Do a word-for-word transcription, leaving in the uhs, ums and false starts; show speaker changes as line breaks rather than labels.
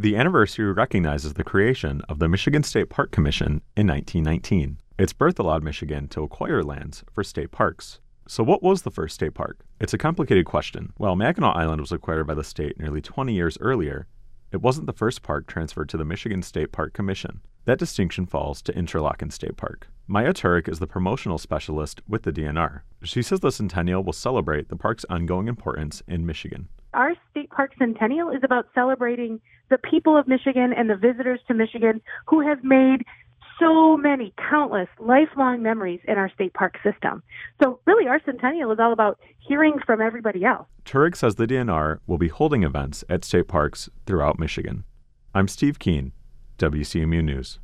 The anniversary recognizes the creation of the Michigan State Park Commission in nineteen nineteen. Its birth allowed Michigan to acquire lands for state parks. So what was the first state park? It's a complicated question. While Mackinac Island was acquired by the state nearly twenty years earlier, it wasn't the first park transferred to the Michigan State Park Commission. That distinction falls to Interlochen State Park. Maya Turek is the promotional specialist with the D N R. She says the centennial will celebrate the park's ongoing importance in Michigan.
Our state park centennial is about celebrating the people of Michigan and the visitors to Michigan who have made so many countless lifelong memories in our state park system. So really our centennial is all about hearing from everybody else.
Turek says the D N R will be holding events at state parks throughout Michigan. I'm Steve Keen, W C M U News.